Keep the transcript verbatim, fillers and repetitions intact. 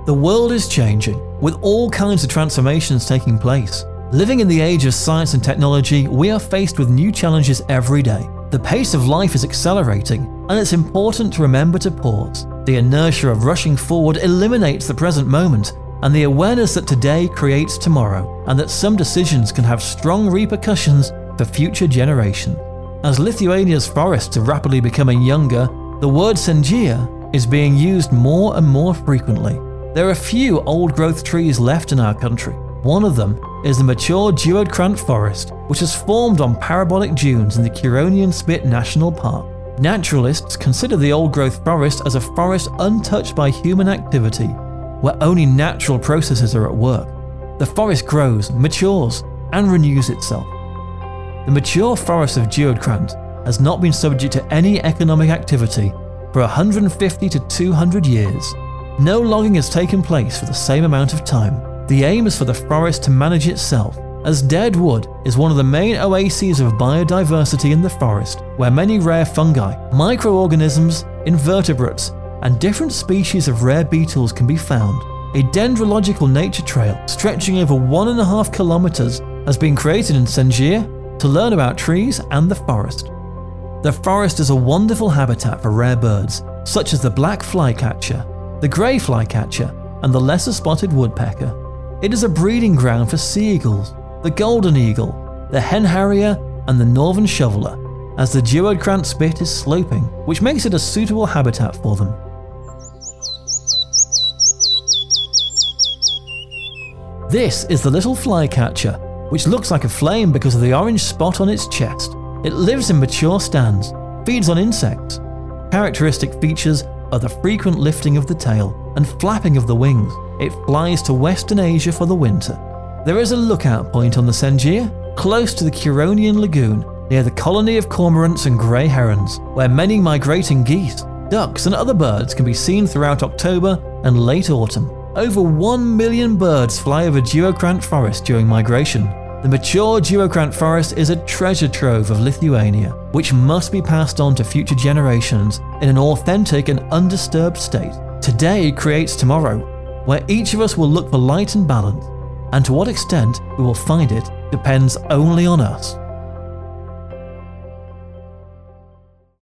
The world is changing, with all kinds of transformations taking place. Living in the age of science and technology, we are faced with new challenges every day. The pace of life is accelerating, and it's important to remember to pause. The inertia of rushing forward eliminates the present moment, and the awareness that today creates tomorrow, and that some decisions can have strong repercussions for future generations. As Lithuania's forests are rapidly becoming younger, the word Sengia is being used more and more frequently. There are few old-growth trees left in our country. One of them is the mature Duodkrant forest, which has formed on parabolic dunes in the Curonian Spit National Park. Naturalists consider the old-growth forest as a forest untouched by human activity, where only natural processes are at work. The forest grows, matures, and renews itself. The mature forest of Duodkrant has not been subject to any economic activity for one hundred fifty to two hundred years. No logging has taken place for the same amount of time. The aim is for the forest to manage itself, as dead wood is one of the main oases of biodiversity in the forest, where many rare fungi, microorganisms, invertebrates, and different species of rare beetles can be found. A dendrological nature trail stretching over one and a half kilometers has been created in Sengia to learn about trees and the forest. The forest is a wonderful habitat for rare birds, such as the black flycatcher, the grey flycatcher, and the lesser spotted woodpecker. It is a breeding ground for sea eagles, the golden eagle, the hen harrier, and the northern shoveler, as the Duodkrant spit is sloping, which makes it a suitable habitat for them. This is the little flycatcher, which looks like a flame because of the orange spot on its chest. It lives in mature stands, feeds on insects. Characteristic features are the frequent lifting of the tail and flapping of the wings. It flies to Western Asia for the winter. There is a lookout point on the Sengia, close to the Curonian Lagoon, near the colony of cormorants and grey herons, where many migrating geese, ducks and other birds can be seen throughout October and late autumn. Over one million birds fly over Duodkrant forest during migration. The mature Duodkrant forest is a treasure trove of Lithuania, which must be passed on to future generations in an authentic and undisturbed state. Today creates tomorrow, where each of us will look for light and balance, and to what extent we will find it depends only on us.